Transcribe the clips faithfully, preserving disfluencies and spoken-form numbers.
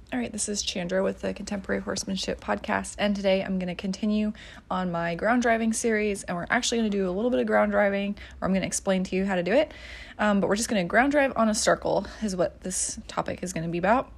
All right, this is Chandra with the Contemporary Horsemanship Podcast, and today I'm going to continue on my ground driving series, and we're actually going to do a little bit of ground driving, or I'm going to explain to you how to do it, um, but we're just going to ground drive on a circle is what this topic is going to be about.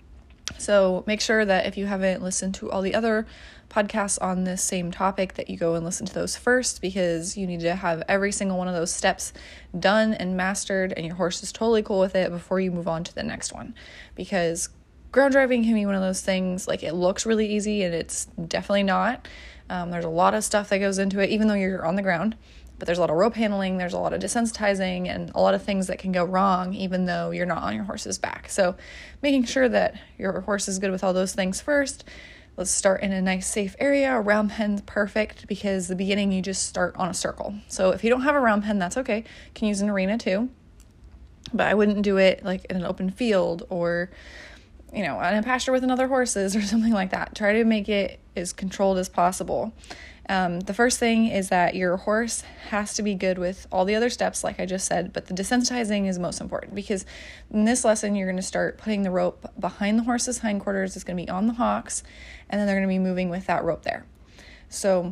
So make sure that if you haven't listened to all the other podcasts on this same topic, that you go and listen to those first, because you need to have every single one of those steps done and mastered, and your horse is totally cool with it before you move on to the next one, because ground driving can be one of those things, like, it looks really easy and it's definitely not. Um, there's a lot of stuff that goes into it, even though you're on the ground, but there's a lot of rope handling, there's a lot of desensitizing, and a lot of things that can go wrong even though you're not on your horse's back. So making sure that your horse is good with all those things first. Let's start in a nice safe area. A round pen's perfect, because the beginning you just start on a circle. So if you don't have a round pen, that's okay. You can use an arena too, but I wouldn't do it like in an open field or you know, in a pasture with another horses or something like that. Try to make it as controlled as possible. Um, the first thing is that your horse has to be good with all the other steps, like I just said, but the desensitizing is most important, because in this lesson, you're going to start putting the rope behind the horse's hindquarters. It's going to be on the hocks, and then they're going to be moving with that rope there. So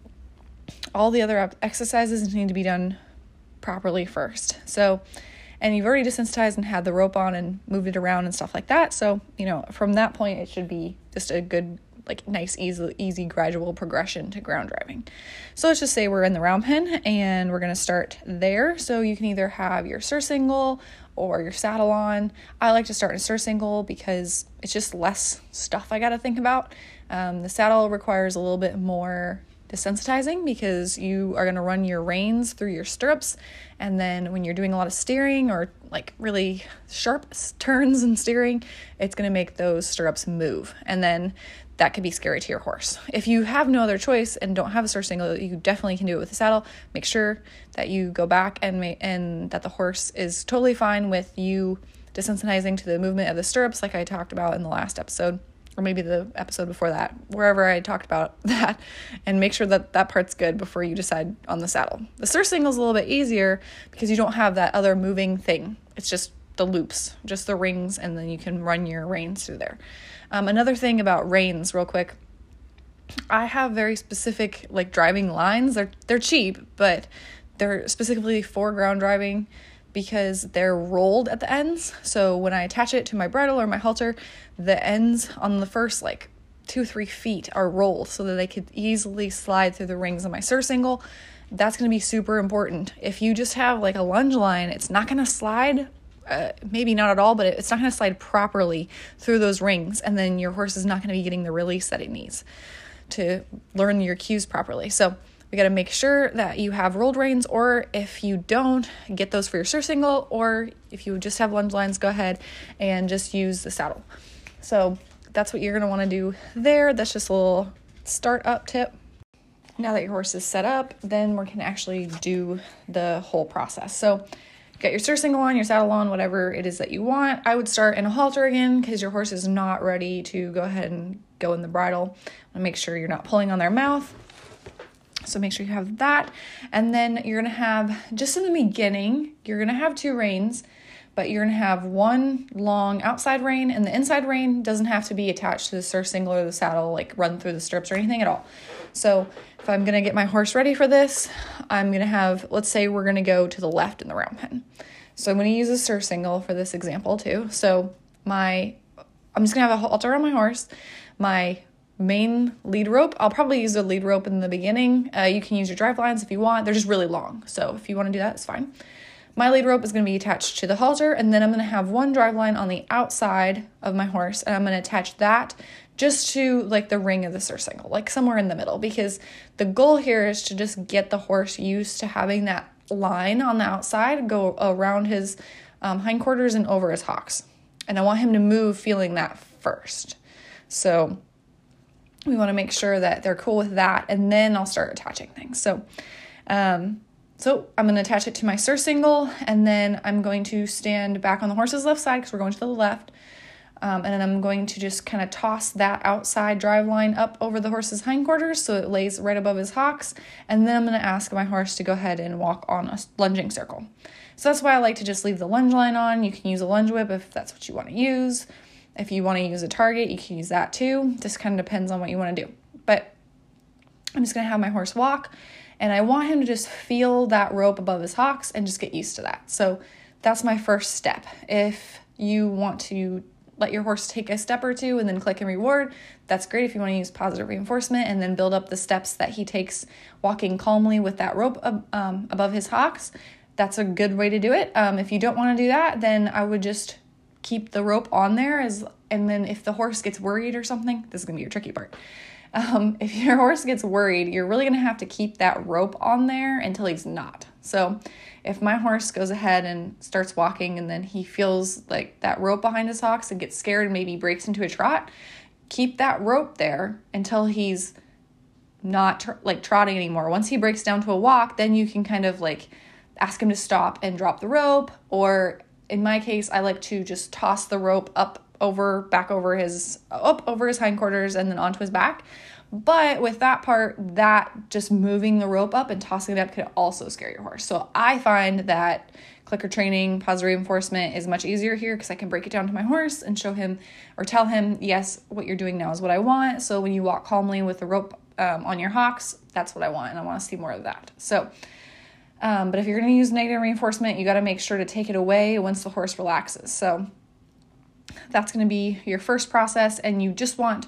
all the other exercises need to be done properly first. So And you've already desensitized and had the rope on and moved it around and stuff like that. So, you know, from that point, it should be just a good, like, nice, easy, easy, gradual progression to ground driving. So let's just say we're in the round pen and we're going to start there. So you can either have your surcingle or your saddle on. I like to start in surcingle because it's just less stuff I got to think about. Um, the saddle requires a little bit more desensitizing, because you are going to run your reins through your stirrups, and then when you're doing a lot of steering or like really sharp turns and steering, it's going to make those stirrups move, and then that could be scary to your horse. If you have no other choice and don't have a surcingle, you definitely can do it with the saddle. Make sure that you go back and ma- and that the horse is totally fine with you desensitizing to the movement of the stirrups, like I talked about in the last episode, or maybe the episode before that, wherever I talked about that, and make sure that that part's good before you decide on the saddle. The surcingle is a little bit easier because you don't have that other moving thing. It's just the loops, just the rings, and then you can run your reins through there. Um, another thing about reins, real quick, I have very specific, like, driving lines. They're they're cheap, but they're specifically for ground driving, because they're rolled at the ends. So when I attach it to my bridle or my halter, the ends on the first like two, three feet are rolled so that they could easily slide through the rings of my surcingle. That's going to be super important. If you just have like a lunge line, it's not going to slide, uh, maybe not at all, but it's not going to slide properly through those rings. And then your horse is not going to be getting the release that it needs to learn your cues properly. So we got to make sure that you have rolled reins, or if you don't, get those for your surcingle, or if you just have lunge lines, go ahead and just use the saddle. So that's what you're going to want to do there. That's just a little start up tip. Now that your horse is set up, then we can actually do the whole process. So get your surcingle on, your saddle on, whatever it is that you want. I would start in a halter again, because your horse is not ready to go ahead and go in the bridle. And make sure you're not pulling on their mouth. So make sure you have that. And then you're going to have, just in the beginning, you're going to have two reins, but you're going to have one long outside rein, and the inside rein doesn't have to be attached to the surcingle or the saddle, like run through the stirrups or anything at all. So if I'm going to get my horse ready for this, I'm going to have, let's say we're going to go to the left in the round pen. So I'm going to use a surcingle for this example too. So my, I'm just going to have a halter on my horse. My main lead rope, I'll probably use a lead rope in the beginning. Uh, you can use your drive lines if you want. They're just really long. So if you want to do that, it's fine. My lead rope is going to be attached to the halter, and then I'm going to have one drive line on the outside of my horse, and I'm going to attach that just to like the ring of the surcingle, like somewhere in the middle, because the goal here is to just get the horse used to having that line on the outside go around his um, hindquarters and over his hocks. And I want him to move feeling that first. So we want to make sure that they're cool with that, and then I'll start attaching things. So, um, so I'm going to attach it to my surcingle, and then I'm going to stand back on the horse's left side because we're going to the left. Um, and then I'm going to just kind of toss that outside drive line up over the horse's hindquarters so it lays right above his hocks. And then I'm going to ask my horse to go ahead and walk on a lunging circle. So that's why I like to just leave the lunge line on. You can use a lunge whip if that's what you want to use. If you want to use a target, you can use that too. Just kind of depends on what you want to do. But I'm just going to have my horse walk, and I want him to just feel that rope above his hocks and just get used to that. So that's my first step. If you want to let your horse take a step or two and then click and reward, that's great. If you want to use positive reinforcement and then build up the steps that he takes walking calmly with that rope um, above his hocks, that's a good way to do it. Um, if you don't want to do that, then I would just keep the rope on there, as and then if the horse gets worried or something, this is going to be your tricky part. Um, if your horse gets worried, you're really going to have to keep that rope on there until he's not. So if my horse goes ahead and starts walking and then he feels like that rope behind his hocks and gets scared and maybe breaks into a trot, keep that rope there until he's not tr- like trotting anymore. Once he breaks down to a walk, then you can kind of like ask him to stop and drop the rope. Or in my case, I like to just toss the rope up over, back over his, up over his hindquarters and then onto his back. But with that part, that just moving the rope up and tossing it up could also scare your horse. So I find that clicker training, positive reinforcement is much easier here because I can break it down to my horse and show him or tell him, yes, what you're doing now is what I want. So when you walk calmly with the rope um, on your hocks, that's what I want. And I want to see more of that. So, um, but if you're going to use negative reinforcement, you got to make sure to take it away once the horse relaxes. So that's going to be your first process. And you just want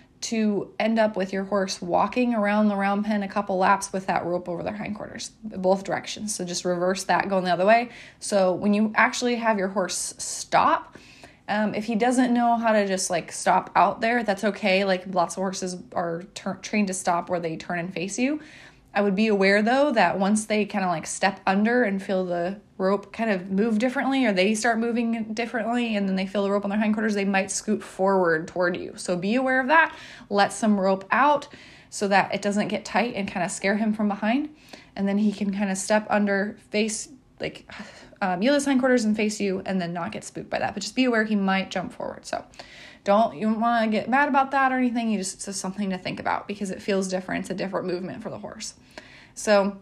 to end up with your horse walking around the round pen a couple laps with that rope over their hindquarters, both directions. So just reverse that going the other way. So when you actually have your horse stop, um, if he doesn't know how to just like stop out there, that's okay. Like lots of horses are ter- trained to stop where they turn and face you. I would be aware though that once they kind of like step under and feel the rope kind of move differently, or they start moving differently and then they feel the rope on their hindquarters, they might scoot forward toward you. So be aware of that. Let some rope out so that it doesn't get tight and kind of scare him from behind. And then he can kind of step under, face, like um, yield his hindquarters and face you and then not get spooked by that. But just be aware he might jump forward. So don't, you don't want to get mad about that or anything. You just, it's just something to think about because it feels different. It's a different movement for the horse. So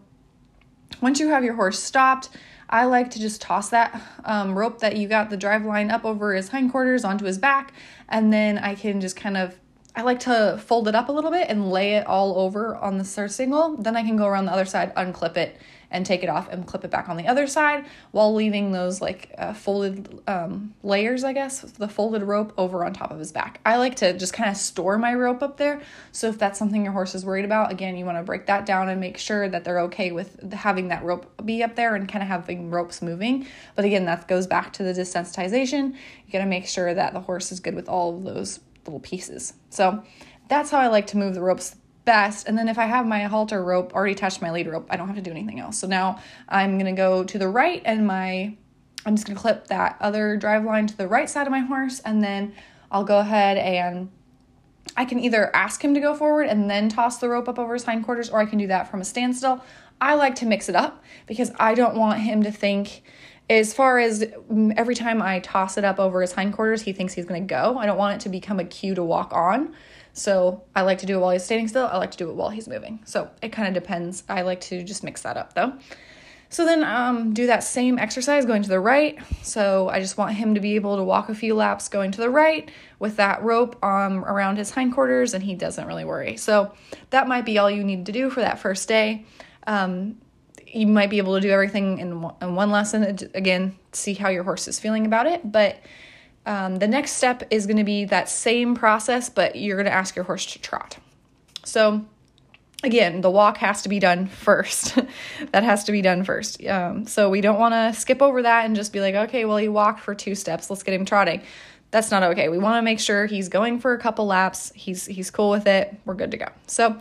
once you have your horse stopped, I like to just toss that um, rope that you got the drive line up over his hindquarters onto his back. And then I can just kind of, I like to fold it up a little bit and lay it all over on the single. Then I can go around the other side, unclip it and take it off and clip it back on the other side while leaving those like uh, folded um, layers, I guess, the folded rope over on top of his back. I like to just kind of store my rope up there. So if that's something your horse is worried about, again, you want to break that down and make sure that they're okay with having that rope be up there and kind of having ropes moving. But again, that goes back to the desensitization. You got to make sure that the horse is good with all of those little pieces. So that's how I like to move the ropes best. And then if I have my halter rope already attached to my lead rope, I don't have to do anything else. So now I'm going to go to the right and my, I'm just going to clip that other drive line to the right side of my horse. And then I'll go ahead and I can either ask him to go forward and then toss the rope up over his hindquarters, or I can do that from a standstill. I like to mix it up because I don't want him to think, as far as every time I toss it up over his hindquarters, he thinks he's going to go. I don't want it to become a cue to walk on. So I like to do it while he's standing still. I like to do it while he's moving. So it kind of depends. I like to just mix that up though. So then um, do that same exercise going to the right. So I just want him to be able to walk a few laps going to the right with that rope um, around his hindquarters, and he doesn't really worry. So that might be all you need to do for that first day. Um, you might be able to do everything in one, in one lesson. Again, see how your horse is feeling about it. But Um, the next step is going to be that same process, but you're going to ask your horse to trot. So again, the walk has to be done first. That has to be done first. Um, so we don't want to skip over that and just be like, okay, well, he walked for two steps. Let's get him trotting. That's not okay. We want to make sure he's going for a couple laps. He's, he's cool with it. We're good to go. So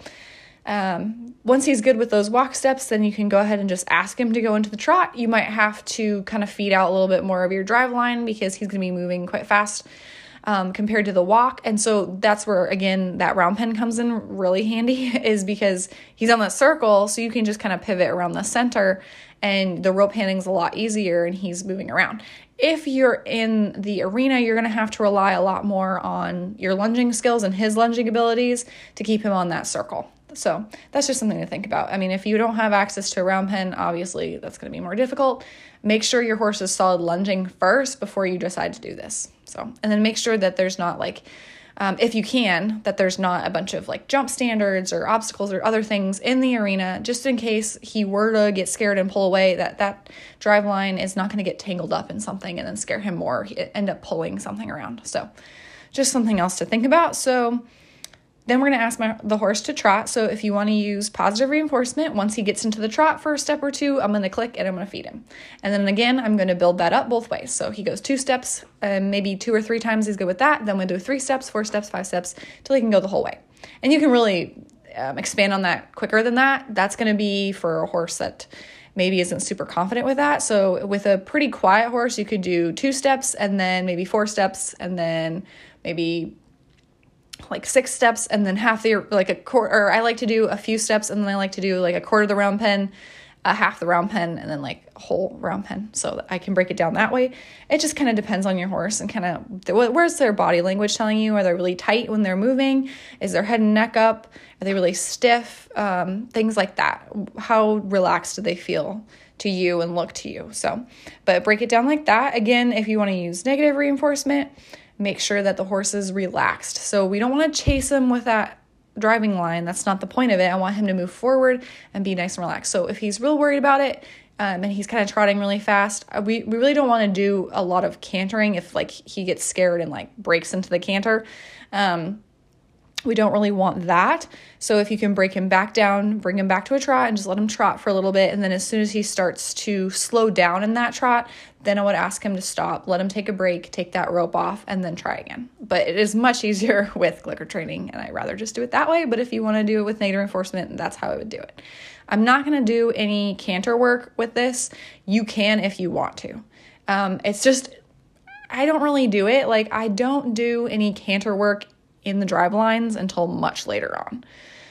Um, once he's good with those walk steps, then you can go ahead and just ask him to go into the trot. You might have to kind of feed out a little bit more of your drive line because he's going to be moving quite fast um, compared to the walk. And so that's where, again, that round pen comes in really handy, is because he's on that circle. So you can just kind of pivot around the center and the rope handling's a lot easier and he's moving around. If you're in the arena, you're going to have to rely a lot more on your lunging skills and his lunging abilities to keep him on that circle. So that's just something to think about. I mean, if you don't have access to a round pen, obviously that's going to be more difficult. Make sure your horse is solid lunging first before you decide to do this. So, and then make sure that there's not like, um, if you can, that there's not a bunch of like jump standards or obstacles or other things in the arena, just in case he were to get scared and pull away, that that drive line is not going to get tangled up in something and then scare him more, he end up pulling something around. So just something else to think about. So then we're going to ask my, the horse to trot. So if you want to use positive reinforcement, once he gets into the trot for a step or two, I'm going to click and I'm going to feed him. And then again, I'm going to build that up both ways. So he goes two steps, and maybe two or three times he's good with that. Then we'll do three steps, four steps, five steps, till he can go the whole way. And you can really um, expand on that quicker than that. That's going to be for a horse that maybe isn't super confident with that. So with a pretty quiet horse, you could do two steps and then maybe four steps and then maybe like six steps and then half the, like a quarter, or I like to do a few steps and then I like to do like a quarter of the round pen, a half the round pen, and then like a whole round pen, so that I can break it down that way. It just kind of depends on your horse and kind of, where's their body language telling you? Are they really tight when they're moving? Is their head and neck up? Are they really stiff? Um, things like that. How relaxed do they feel to you and look to you? So, but break it down like that. Again, if you want to use negative reinforcement, make sure that the horse is relaxed. So we don't want to chase him with that driving line. That's not the point of it. I want him to move forward and be nice and relaxed. So if he's real worried about it, um, and he's kind of trotting really fast, we, we really don't want to do a lot of cantering if like he gets scared and like breaks into the canter. Um, we don't really want that. So if you can break him back down, bring him back to a trot and just let him trot for a little bit. And then as soon as he starts to slow down in that trot, then I would ask him to stop, let him take a break, take that rope off, and then try again. But it is much easier with clicker training, and I'd rather just do it that way. But if you want to do it with negative reinforcement, that's how I would do it. I'm not going to do any canter work with this. You can if you want to. Um, it's just, I don't really do it. Like, I don't do any canter work in the drive lines until much later on.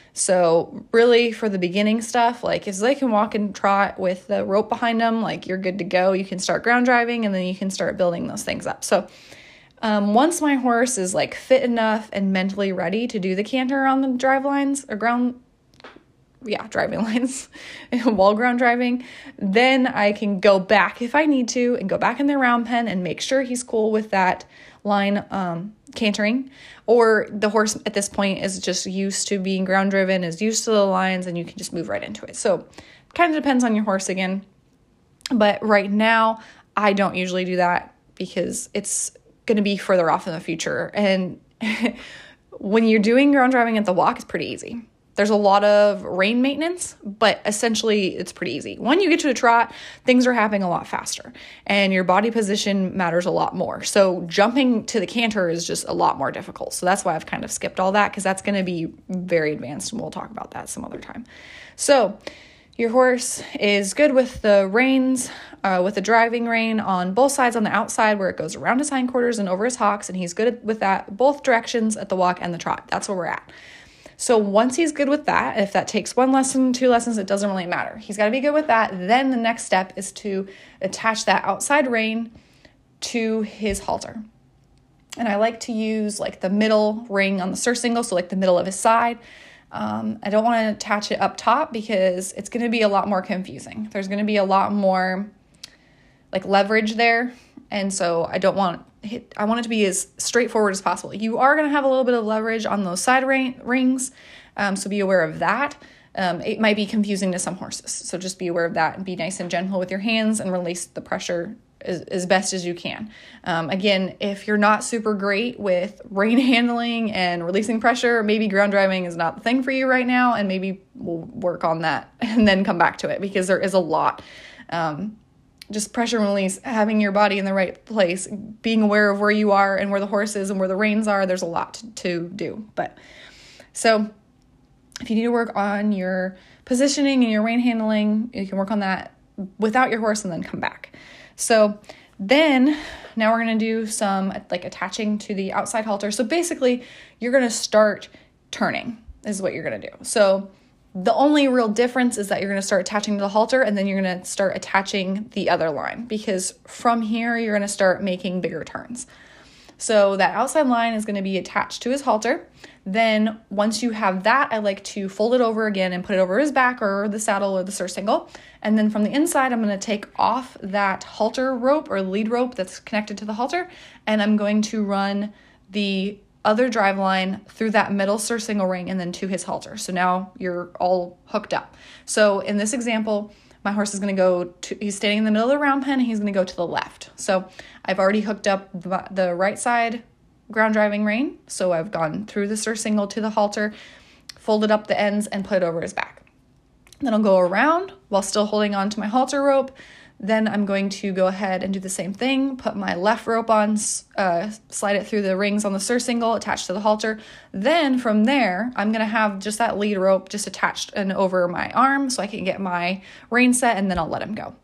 So really for the beginning stuff, like if they can walk and trot with the rope behind them, like you're good to go. You can start ground driving and then you can start building those things up. So um, once my horse is like fit enough and mentally ready to do the canter on the drive lines or ground, yeah, driving lines, wall ground driving, then I can go back if I need to and go back in the round pen and make sure he's cool with that line um, cantering, or the horse at this point is just used to being ground driven, is used to the lines, and you can just move right into it. So kind of depends on your horse again. But right now, I don't usually do that because it's going to be further off in the future. And when you're doing ground driving at the walk, it's pretty easy. There's a lot of rein maintenance, but essentially it's pretty easy. When you get to a trot, things are happening a lot faster and your body position matters a lot more. So jumping to the canter is just a lot more difficult. So that's why I've kind of skipped all that, because that's going to be very advanced and we'll talk about that some other time. So your horse is good with the reins, uh, with the driving rein on both sides on the outside where it goes around his hindquarters and over his hocks, and he's good with that both directions at the walk and the trot. That's where we're at. So once he's good with that, if that takes one lesson, two lessons, it doesn't really matter. He's got to be good with that. Then the next step is to attach that outside rein to his halter. And I like to use like the middle ring on the surcingle, so like the middle of his side. Um, I don't want to attach it up top because it's going to be a lot more confusing. There's going to be a lot more like leverage there. And so I don't want Hit, I want it to be as straightforward as possible. You are going to have a little bit of leverage on those side ring, rings, um, so be aware of that. Um, it might be confusing to some horses, so just be aware of that and be nice and gentle with your hands and release the pressure as, as best as you can. Um, again, if you're not super great with rein handling and releasing pressure, maybe ground driving is not the thing for you right now, and maybe we'll work on that and then come back to it, because there is a lot. Um, Just pressure release, having your body in the right place, being aware of where you are and where the horse is and where the reins are. There's a lot to, to do. But so if you need to work on your positioning and your rein handling, you can work on that without your horse and then come back. So then now we're going to do some like attaching to the outside halter. So basically you're going to start turning is what you're going to do. So the only real difference is that you're going to start attaching to the halter, and then you're going to start attaching the other line, because from here you're going to start making bigger turns. So that outside line is going to be attached to his halter. Then once you have that, I like to fold it over again and put it over his back or the saddle or the surcingle. And then from the inside, I'm going to take off that halter rope or lead rope that's connected to the halter, and I'm going to run the other drive line through that middle surcingle ring and then to his halter. So now you're all hooked up. So in this example, my horse is going to go to, he's standing in the middle of the round pen, and he's going to go to the left. So I've already hooked up the, the right side ground driving rein. So I've gone through the surcingle to the halter, folded up the ends, and put it over his back. Then I'll go around while still holding on to my halter rope. Then I'm going to go ahead and do the same thing, put my left rope on, uh, slide it through the rings on the surcingle, attached to the halter. Then from there, I'm going to have just that lead rope just attached and over my arm so I can get my rein set, and then I'll let him go.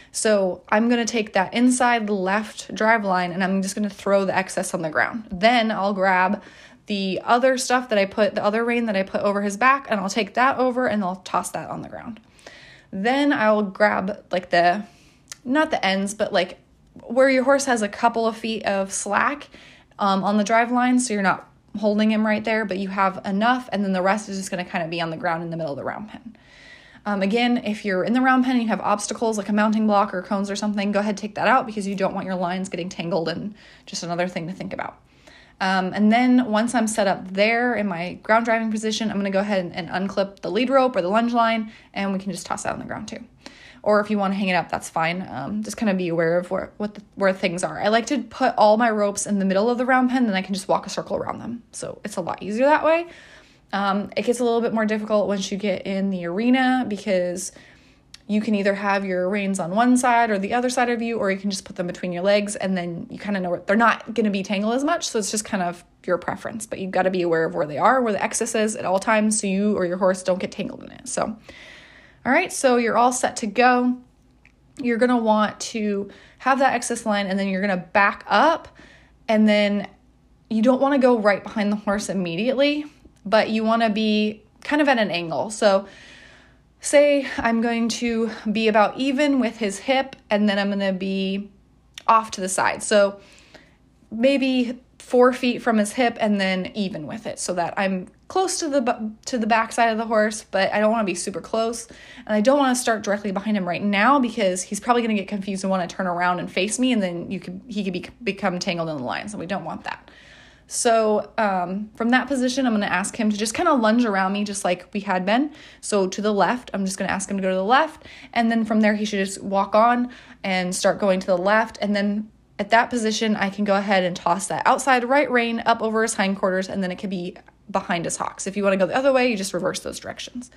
So I'm going to take that inside left drive line, and I'm just going to throw the excess on the ground. Then I'll grab the other stuff that I put, the other rein that I put over his back, and I'll take that over and I'll toss that on the ground. Then I'll grab like the, not the ends, but like where your horse has a couple of feet of slack um, on the drive line, so you're not holding him right there, but you have enough, and then the rest is just going to kind of be on the ground in the middle of the round pen. Um, again, if you're in the round pen and you have obstacles like a mounting block or cones or something, go ahead and take that out because you don't want your lines getting tangled, and just another thing to think about. Um, and then once I'm set up there in my ground driving position, I'm going to go ahead and, and unclip the lead rope or the lunge line, and we can just toss that on the ground too. Or if you want to hang it up, that's fine. Um, just kind of be aware of where what the, where things are. I like to put all my ropes in the middle of the round pen, then I can just walk a circle around them. So it's a lot easier that way. Um, it gets a little bit more difficult once you get in the arena because you can either have your reins on one side or the other side of you, or you can just put them between your legs, and then you kind of know where they're not going to be tangled as much. So it's just kind of your preference, but you've got to be aware of where they are, where the excess is at all times, so you or your horse don't get tangled in it. So, all right, so you're all set to go. You're going to want to have that excess line, and then you're going to back up, and then you don't want to go right behind the horse immediately, but you want to be kind of at an angle. So say I'm going to be about even with his hip, and then I'm going to be off to the side. So maybe four feet from his hip and then even with it, so that I'm close to the to the back side of the horse, but I don't want to be super close. And I don't want to start directly behind him right now because he's probably going to get confused and want to turn around and face me, and then you could he could be, become tangled in the lines, and we don't want that. So um, from that position, I'm going to ask him to just kind of lunge around me just like we had been. So to the left, I'm just going to ask him to go to the left. And then from there, he should just walk on and start going to the left. And then at that position, I can go ahead and toss that outside right rein up over his hindquarters, and then it could be behind his hocks. If you want to go the other way, you just reverse those directions.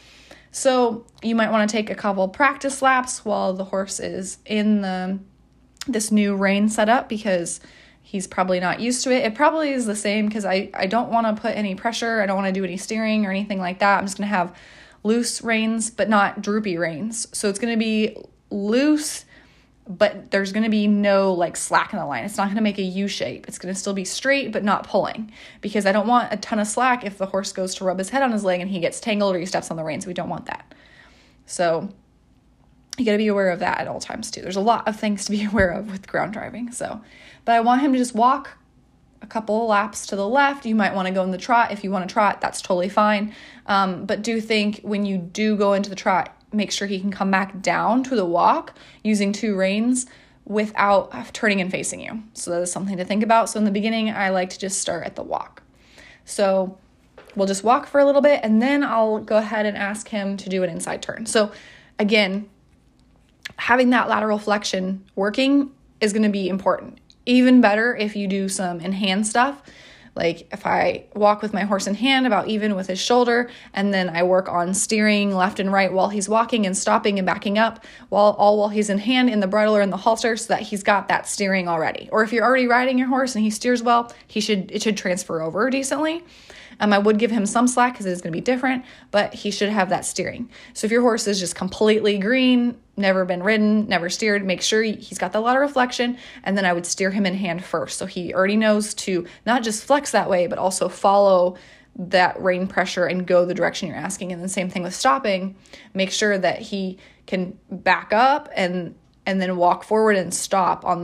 So you might want to take a couple practice laps while the horse is in the this new rein setup because he's probably not used to it. It probably is the same because I, I don't want to put any pressure. I don't want to do any steering or anything like that. I'm just going to have loose reins, but not droopy reins. So it's going to be loose, but there's going to be no like slack in the line. It's not going to make a U shape. It's going to still be straight, but not pulling, because I don't want a ton of slack if the horse goes to rub his head on his leg and he gets tangled or he steps on the reins. We don't want that. So you got to be aware of that at all times too. There's a lot of things to be aware of with ground driving. So, but I want him to just walk a couple of laps to the left. You might want to go in the trot. If you want to trot, that's totally fine. Um, but do think when you do go into the trot, make sure he can come back down to the walk using two reins without turning and facing you. So that is something to think about. So in the beginning, I like to just start at the walk. So we'll just walk for a little bit, and then I'll go ahead and ask him to do an inside turn. So again, having that lateral flexion working is going to be important. Even better if you do some in hand stuff. Like if I walk with my horse in hand about even with his shoulder, and then I work on steering left and right while he's walking and stopping and backing up, while all while he's in hand in the bridle or in the halter, so that he's got that steering already. Or if you're already riding your horse and he steers well, he should it should transfer over decently. Um, I would give him some slack because it's going to be different, but he should have that steering. So if your horse is just completely green, never been ridden, never steered, make sure he's got the lateral flexion, and then I would steer him in hand first. So he already knows to not just flex that way, but also follow that rein pressure and go the direction you're asking. And then same thing with stopping. Make sure that he can back up and and then walk forward and stop on that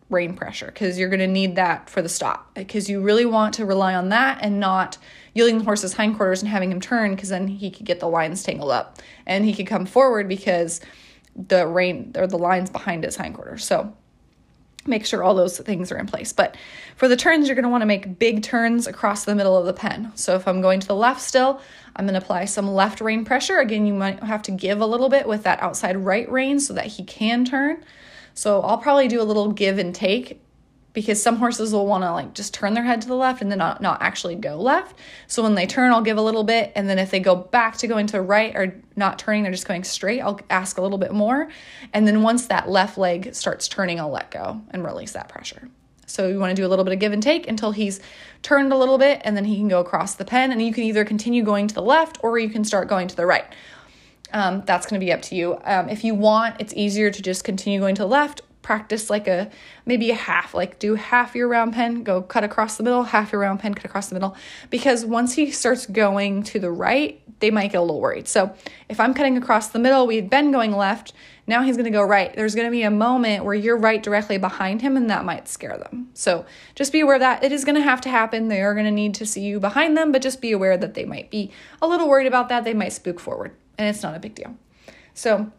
rein pressure, because you're going to need that for the stop, because you really want to rely on that and not yielding the horse's hindquarters and having him turn, because then he could get the lines tangled up and he could come forward because the rein or the lines behind his hindquarters. So make sure all those things are in place. But for the turns, you're going to want to make big turns across the middle of the pen. So if I'm going to the left still, I'm going to apply some left rein pressure. Again, you might have to give a little bit with that outside right rein so that he can turn. So I'll probably do a little give and take, because some horses will want to like just turn their head to the left and then not, not actually go left. So when they turn, I'll give a little bit. And then if they go back to going to the right or not turning, they're just going straight, I'll ask a little bit more. And then once that left leg starts turning, I'll let go and release that pressure. So you want to do a little bit of give and take until he's turned a little bit, and then he can go across the pen. And you can either continue going to the left or you can start going to the right. Um, that's going to be up to you. Um, if you want, it's easier to just continue going to the left. Practice like a, maybe a half, like do half your round pen, go cut across the middle, half your round pen, cut across the middle, because once he starts going to the right, they might get a little worried. So if I'm cutting across the middle, we've been going left, now he's going to go right. There's going to be a moment where you're right directly behind him, and that might scare them. So just be aware of that. It is going to have to happen. They are going to need to see you behind them, but just be aware that they might be a little worried about that. They might spook forward, and it's not a big deal. So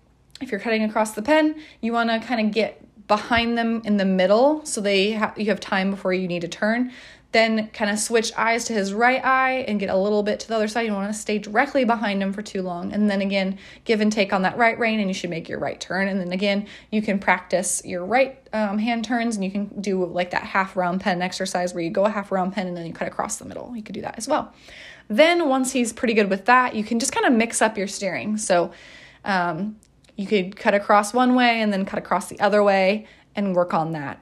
if you're cutting across the pen, you want to kind of get behind them in the middle so they ha- you have time before you need to turn. Then kind of switch eyes to his right eye and get a little bit to the other side. You don't want to stay directly behind him for too long. And then again, give and take on that right rein, and you should make your right turn. And then again, you can practice your right um, hand turns, and you can do like that half round pen exercise where you go a half round pen and then you cut across the middle. You could do that as well. Then once he's pretty good with that, you can just kind of mix up your steering. So um, you could cut across one way and then cut across the other way and work on that.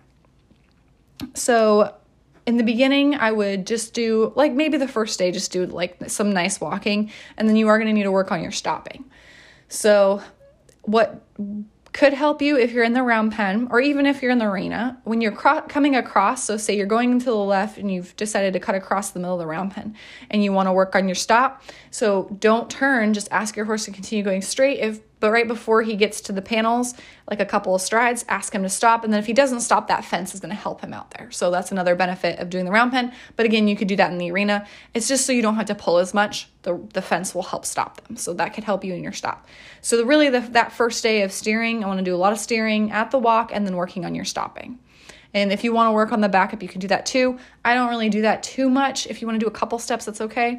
So in the beginning, I would just do, like maybe the first day, just do like some nice walking, and then you are going to need to work on your stopping. So what could help you if you're in the round pen, or even if you're in the arena, when you're cro- coming across, so say you're going to the left and you've decided to cut across the middle of the round pen and you want to work on your stop. So don't turn, just ask your horse to continue going straight. If But right before he gets to the panels, like a couple of strides, ask him to stop. And then if he doesn't stop, that fence is going to help him out there. So that's another benefit of doing the round pen. But again, you could do that in the arena. It's just so you don't have to pull as much. The, the fence will help stop them. So that could help you in your stop. So really the, that first day of steering, I want to do a lot of steering at the walk and then working on your stopping. And if you want to work on the backup, you can do that too. I don't really do that too much. If you want to do a couple steps, that's okay.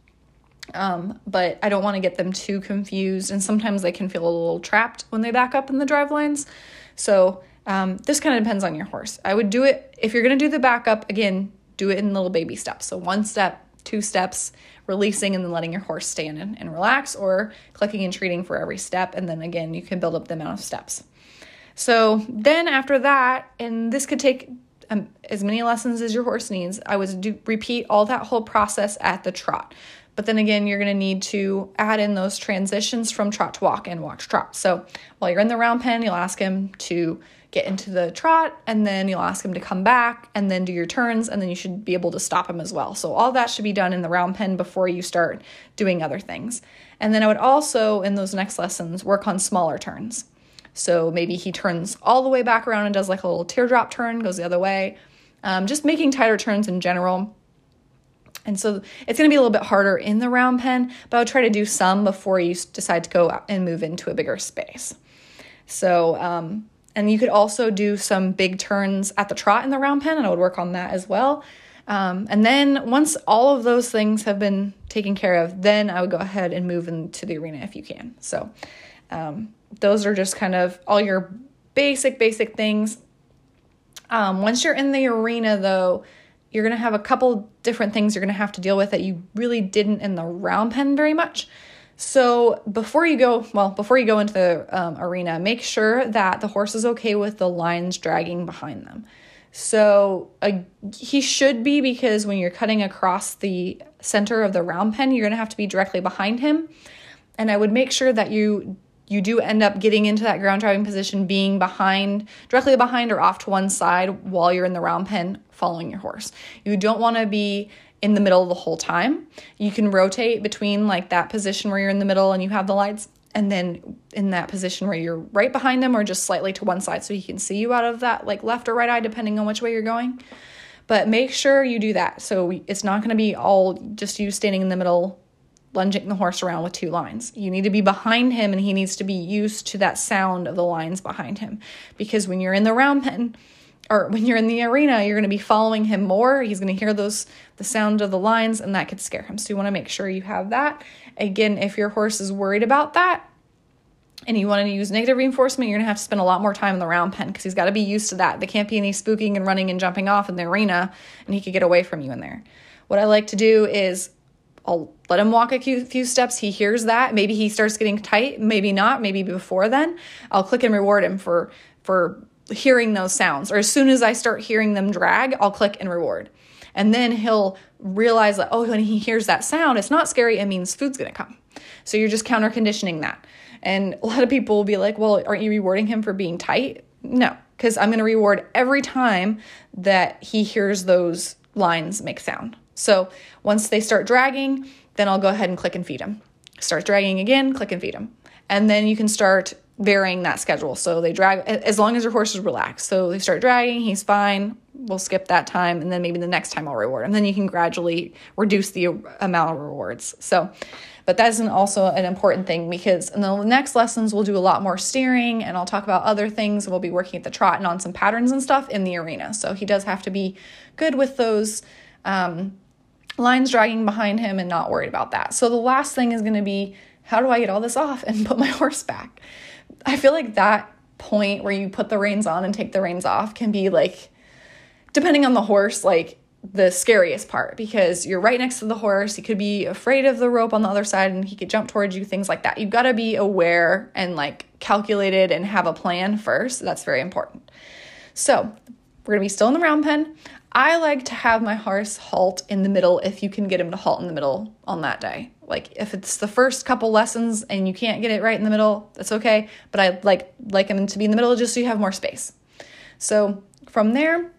Um, but I don't want to get them too confused, and sometimes they can feel a little trapped when they back up in the drive lines. So um, this kind of depends on your horse. I would do it, if you're going to do the backup, again, do it in little baby steps. So one step, two steps, releasing, and then letting your horse stand and, and relax, or clicking and treating for every step. And then again, you can build up the amount of steps. So then after that, and this could take um, as many lessons as your horse needs, I would do repeat all that whole process at the trot. But then again, you're going to need to add in those transitions from trot to walk and walk to trot. So while you're in the round pen, you'll ask him to get into the trot, and then you'll ask him to come back and then do your turns, and then you should be able to stop him as well. So all that should be done in the round pen before you start doing other things. And then I would also, in those next lessons, work on smaller turns. So maybe he turns all the way back around and does like a little teardrop turn, goes the other way. Um, just making tighter turns in general. And so it's going to be a little bit harder in the round pen, but I would try to do some before you decide to go out and move into a bigger space. So, um, and you could also do some big turns at the trot in the round pen, and I would work on that as well. Um, and then once all of those things have been taken care of, then I would go ahead and move into the arena if you can. So um, those are just kind of all your basic, basic things. Um, once you're in the arena, though, you're going to have a couple different things you're going to have to deal with that you really didn't in the round pen very much. So before you go, well, before you go into the um, arena, make sure that the horse is okay with the lines dragging behind them. So uh, he should be, because when you're cutting across the center of the round pen, you're going to have to be directly behind him. And I would make sure that you you do end up getting into that ground driving position, being behind, directly behind or off to one side while you're in the round pen following your horse. You don't want to be in the middle the whole time. You can rotate between like that position where you're in the middle and you have the lights, and then in that position where you're right behind him or just slightly to one side so he can see you out of that like left or right eye, depending on which way you're going. But make sure you do that. So it's not going to be all just you standing in the middle, lunging the horse around with two lines. You need to be behind him, and he needs to be used to that sound of the lines behind him. Because when you're in the round pen, or when you're in the arena, you're going to be following him more. He's going to hear those, the sound of the lines, and that could scare him. So you want to make sure you have that. Again, if your horse is worried about that and you want to use negative reinforcement, you're going to have to spend a lot more time in the round pen because he's got to be used to that. There can't be any spooking and running and jumping off in the arena, and he could get away from you in there. What I like to do is I'll let him walk a few, few steps. He hears that. Maybe he starts getting tight. Maybe not. Maybe before then. I'll click and reward him for for hearing those sounds. Or as soon as I start hearing them drag, I'll click and reward. And then he'll realize that, oh, when he hears that sound, it's not scary. It means food's going to come. So you're just counter conditioning that. And a lot of people will be like, well, aren't you rewarding him for being tight? No, because I'm going to reward every time that he hears those lines make sound. So once they start dragging, then I'll go ahead and click and feed him. Start dragging again, click and feed him. And then you can start varying that schedule. So they drag as long as your horse is relaxed. So they start dragging, he's fine. We'll skip that time. And then maybe the next time I'll reward him. Then you can gradually reduce the amount of rewards. So, but that is also an important thing because in the next lessons, we'll do a lot more steering and I'll talk about other things. We'll be working at the trot and on some patterns and stuff in the arena. So he does have to be good with those, um, lines dragging behind him and not worried about that. So the last thing is going to be, how do I get all this off and put my horse back? I feel like that point where you put the reins on and take the reins off can be like, depending on the horse, like the scariest part because you're right next to the horse. He could be afraid of the rope on the other side and he could jump towards you, things like that. You've got to be aware and like calculated and have a plan first. That's very important. So we're going to be still in the round pen. I like to have my horse halt in the middle if you can get him to halt in the middle on that day. Like if it's the first couple lessons and you can't get it right in the middle, that's okay. But I like like him to be in the middle just so you have more space. So from there,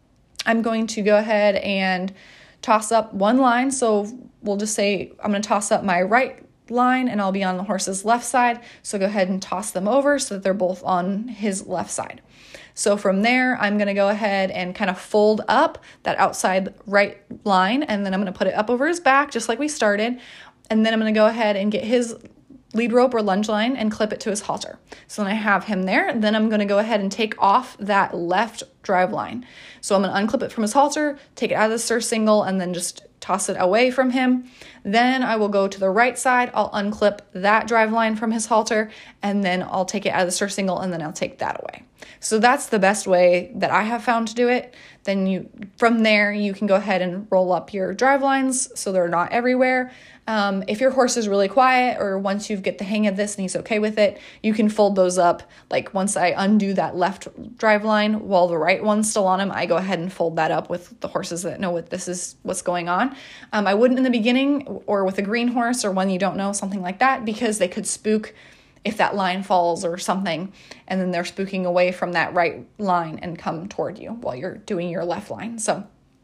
I'm going to go ahead and toss up one line. So we'll just say I'm going to toss up my right line and I'll be on the horse's left side. So go ahead and toss them over so that they're both on his left side. So from there, I'm going to go ahead and kind of fold up that outside right line, and then I'm going to put it up over his back, just like we started. And then I'm going to go ahead and get his lead rope or lunge line and clip it to his halter. So then I have him there. Then I'm going to go ahead and take off that left drive line. So I'm going to unclip it from his halter, take it out of the surcingle, and then just toss it away from him. Then I will go to the right side. I'll unclip that drive line from his halter, and then I'll take it out of the surcingle, and then I'll take that away. So that's the best way that I have found to do it. Then you, from there, you can go ahead and roll up your drive lines so they're not everywhere. Um, if your horse is really quiet or once you get the hang of this and he's okay with it, you can fold those up. Like once I undo that left drive line while the right one's still on him, I go ahead and fold that up with the horses that know what this is, what's going on. Um, I wouldn't in the beginning or with a green horse or one you don't know, something like that, because they could spook if that line falls or something, and then they're spooking away from that right line and come toward you while you're doing your left line. So,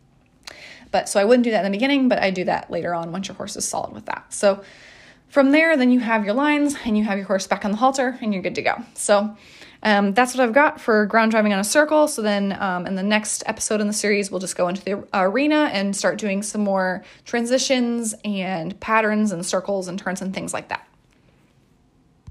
but so I wouldn't do that in the beginning, but I do that later on once your horse is solid with that. So from there, then you have your lines and you have your horse back on the halter and you're good to go. So um, that's what I've got for ground driving on a circle. So then um, in the next episode in the series, we'll just go into the arena and start doing some more transitions and patterns and circles and turns and things like that.